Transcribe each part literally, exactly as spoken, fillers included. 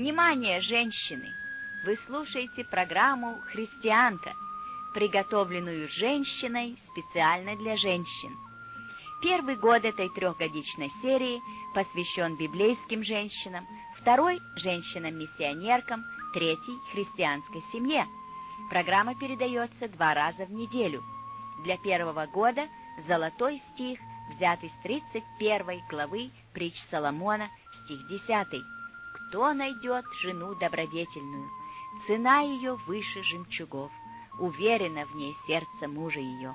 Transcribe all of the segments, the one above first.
Внимание, женщины! Вы слушаете программу «Христианка», приготовленную женщиной специально для женщин. Первый год этой трехгодичной серии посвящен библейским женщинам, второй – женщинам-миссионеркам, третий – христианской семье. Программа передается два раза в неделю. Для первого года золотой стих, взятый с тридцать первой главы притч Соломона, стих десятый. «Кто найдет жену добродетельную? Цена ее выше жемчугов, уверено в ней сердце мужа ее».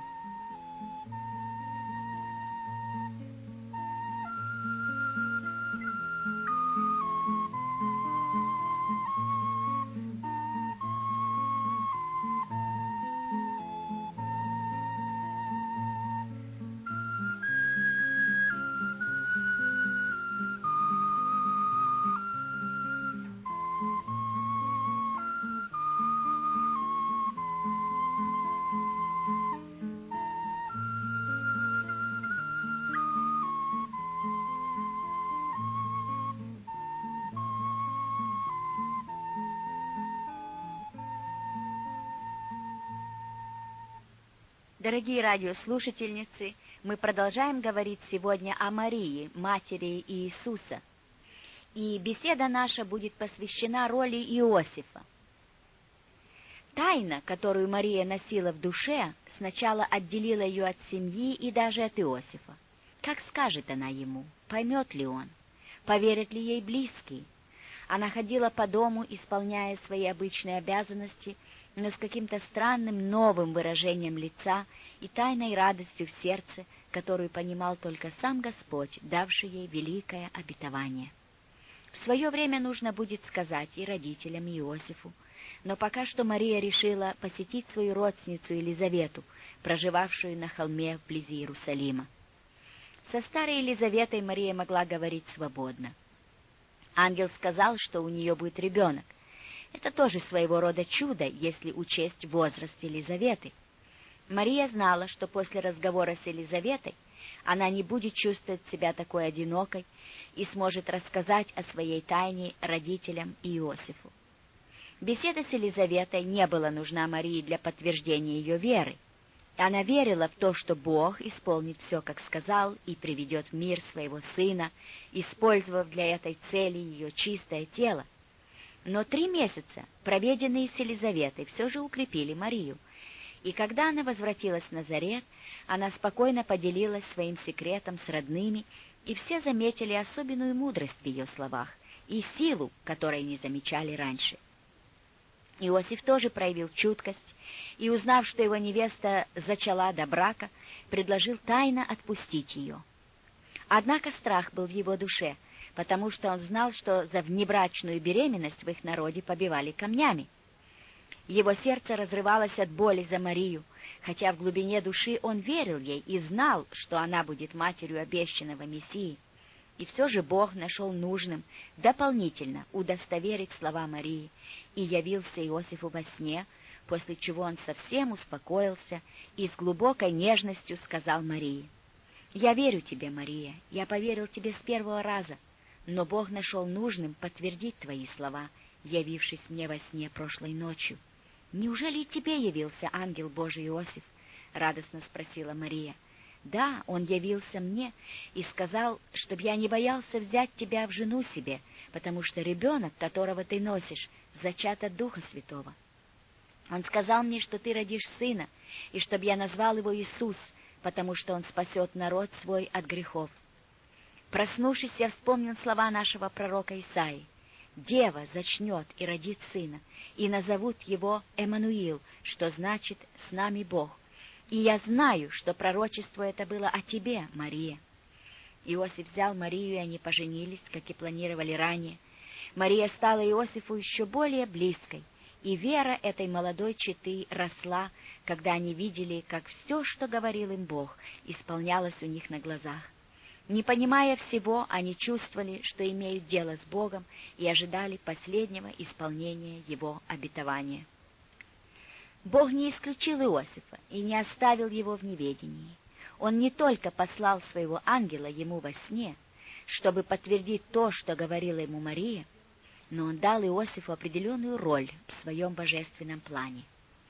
Дорогие радиослушательницы, мы продолжаем говорить сегодня о Марии, матери Иисуса. И беседа наша будет посвящена роли Иосифа. Тайна, которую Мария носила в душе, сначала отделила ее от семьи и даже от Иосифа. Как скажет она ему? Поймет ли он? Поверят ли ей близкие? Она ходила по дому, исполняя свои обычные обязанности, но с каким-то странным новым выражением лица и тайной радостью в сердце, которую понимал только сам Господь, давший ей великое обетование. В свое время нужно будет сказать и родителям, и Иосифу, но пока что Мария решила посетить свою родственницу Елизавету, проживавшую на холме вблизи Иерусалима. Со старой Елизаветой Мария могла говорить свободно. Ангел сказал, что у нее будет ребенок. Это тоже своего рода чудо, если учесть возраст Елизаветы. Мария знала, что после разговора с Елизаветой она не будет чувствовать себя такой одинокой и сможет рассказать о своей тайне родителям и Иосифу. Беседа с Елизаветой не была нужна Марии для подтверждения ее веры. Она верила в то, что Бог исполнит все, как сказал, и приведет в мир своего сына, использовав для этой цели ее чистое тело. Но три месяца, проведенные с Елизаветой, все же укрепили Марию, и когда она возвратилась в Назарет, она спокойно поделилась своим секретом с родными, и все заметили особенную мудрость в ее словах и силу, которой не замечали раньше. Иосиф тоже проявил чуткость, и, узнав, что его невеста зачала до брака, предложил тайно отпустить ее. Однако страх был в его душе, потому что он знал, что за внебрачную беременность в их народе побивали камнями. Его сердце разрывалось от боли за Марию, хотя в глубине души он верил ей и знал, что она будет матерью обещанного Мессии. И все же Бог нашел нужным дополнительно удостоверить слова Марии и явился Иосифу во сне, после чего он совсем успокоился и с глубокой нежностью сказал Марии: «Я верю тебе, Мария, я поверил тебе с первого раза, но Бог нашел нужным подтвердить твои слова, явившись мне во сне прошлой ночью». «Неужели и тебе явился ангел Божий, Иосиф?» — радостно спросила Мария. «Да, он явился мне и сказал, чтоб я не боялся взять тебя в жену себе, потому что ребенок, которого ты носишь, зачат от Духа Святого. Он сказал мне, что ты родишь сына, и чтоб я назвал его Иисус, потому что он спасет народ свой от грехов». Проснувшись, я вспомнил слова нашего пророка Исаии: «Дева зачнет и родит сына, и назовут его Эммануил, что значит «с нами Бог». И я знаю, что пророчество это было о тебе, Мария». Иосиф взял Марию, и они поженились, как и планировали ранее. Мария стала Иосифу еще более близкой, и вера этой молодой четы росла, когда они видели, как все, что говорил им Бог, исполнялось у них на глазах. Не понимая всего, они чувствовали, что имеют дело с Богом, и ожидали последнего исполнения Его обетования. Бог не исключил Иосифа и не оставил его в неведении. Он не только послал своего ангела ему во сне, чтобы подтвердить то, что говорила ему Мария, но он дал Иосифу определенную роль в своем божественном плане.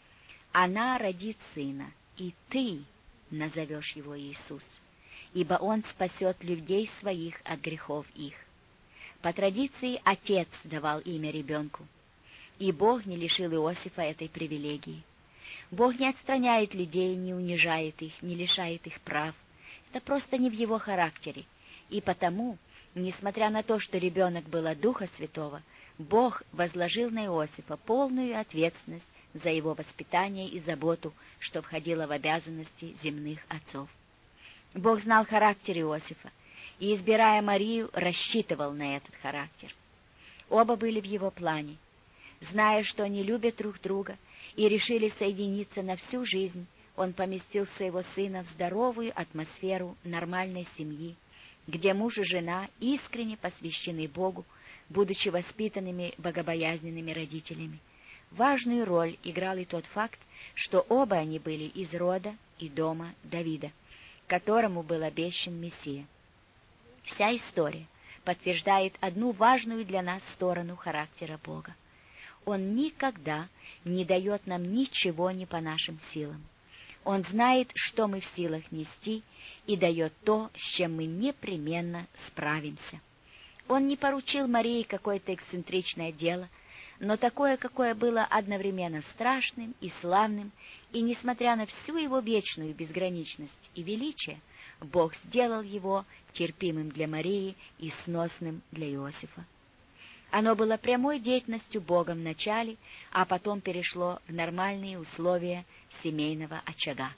«Она родит сына, и ты назовешь его Иисус, ибо он спасет людей своих от грехов их». По традиции отец давал имя ребенку, и Бог не лишил Иосифа этой привилегии. Бог не отстраняет людей, не унижает их, не лишает их прав. Это просто не в его характере. И потому, несмотря на то, что ребенок был от Духа Святого, Бог возложил на Иосифа полную ответственность за его воспитание и заботу, что входило в обязанности земных отцов. Бог знал характер Иосифа, и, избирая Марию, рассчитывал на этот характер. Оба были в его плане. Зная, что они любят друг друга, и решили соединиться на всю жизнь, он поместил своего сына в здоровую атмосферу нормальной семьи, где муж и жена искренне посвящены Богу, будучи воспитанными богобоязненными родителями. Важную роль играл и тот факт, что оба они были из рода и дома Давида, которому был обещан Мессия. Вся история подтверждает одну важную для нас сторону характера Бога. Он никогда не дает нам ничего не по нашим силам. Он знает, что мы в силах нести, и дает то, с чем мы непременно справимся. Он не поручил Марии какое-то эксцентричное дело, но такое, какое было одновременно страшным и славным, и, несмотря на всю его вечную безграничность и величие, Бог сделал его терпимым для Марии и сносным для Иосифа. Оно было прямой деятельностью Бога в начале, а потом перешло в нормальные условия семейного очага.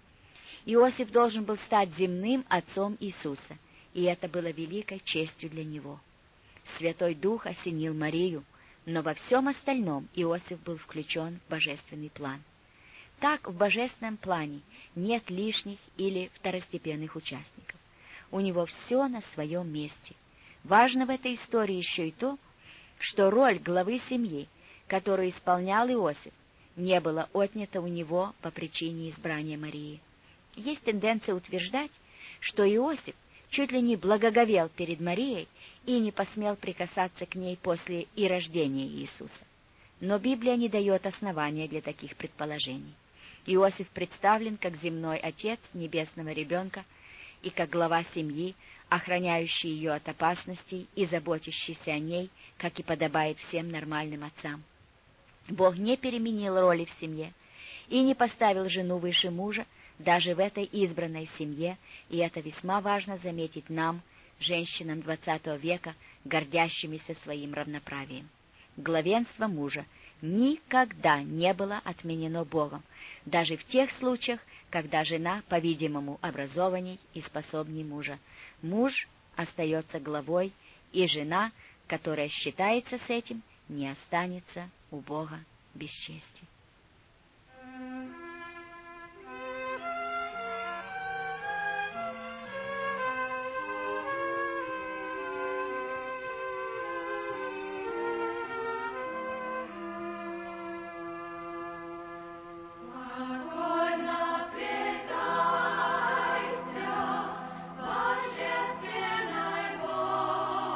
Иосиф должен был стать земным отцом Иисуса, и это было великой честью для него. Святой Дух осенил Марию, но во всем остальном Иосиф был включен в божественный план. Так в божественном плане нет лишних или второстепенных участников. У него все на своем месте. Важно в этой истории еще и то, что роль главы семьи, которую исполнял Иосиф, не была отнята у него по причине избрания Марии. Есть тенденция утверждать, что Иосиф чуть ли не благоговел перед Марией и не посмел прикасаться к ней после и рождения Иисуса. Но Библия не дает основания для таких предположений. Иосиф представлен как земной отец небесного ребенка и как глава семьи, охраняющий ее от опасностей и заботящийся о ней, как и подобает всем нормальным отцам. Бог не переменил роли в семье и не поставил жену выше мужа даже в этой избранной семье, и это весьма важно заметить нам, женщинам двадцатого века, гордящимися своим равноправием. Главенство мужа никогда не было отменено Богом, даже в тех случаях, когда жена, по-видимому, образованней и способней мужа. Муж остается главой, и жена, которая считается с этим, не останется у Бога без чести.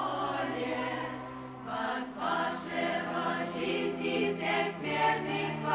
Смертных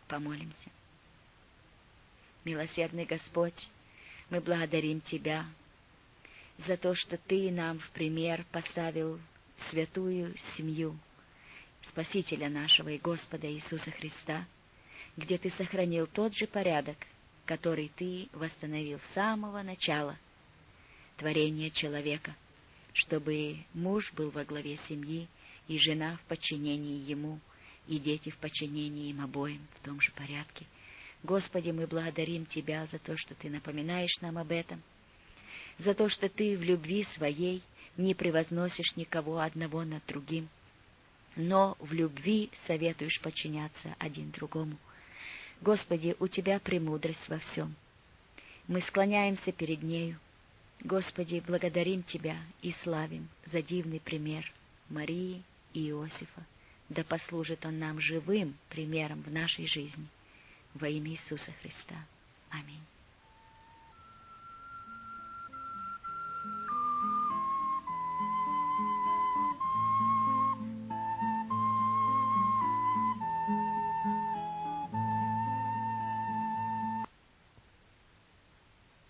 Помолимся. Милосердный Господь, мы благодарим Тебя за то, что Ты нам в пример поставил святую семью Спасителя нашего и Господа Иисуса Христа, где Ты сохранил тот же порядок, который Ты восстановил с самого начала творения человека, чтобы муж был во главе семьи, и жена в подчинении ему, и дети в подчинении им обоим в том же порядке. Господи, мы благодарим Тебя за то, что Ты напоминаешь нам об этом, за то, что Ты в любви Своей не превозносишь никого одного над другим, но в любви советуешь подчиняться один другому. Господи, у Тебя премудрость во всем. Мы склоняемся перед нею. Господи, благодарим Тебя и славим за дивный пример Марии и Иосифа. Да послужит он нам живым примером в нашей жизни. Во имя Иисуса Христа. Аминь.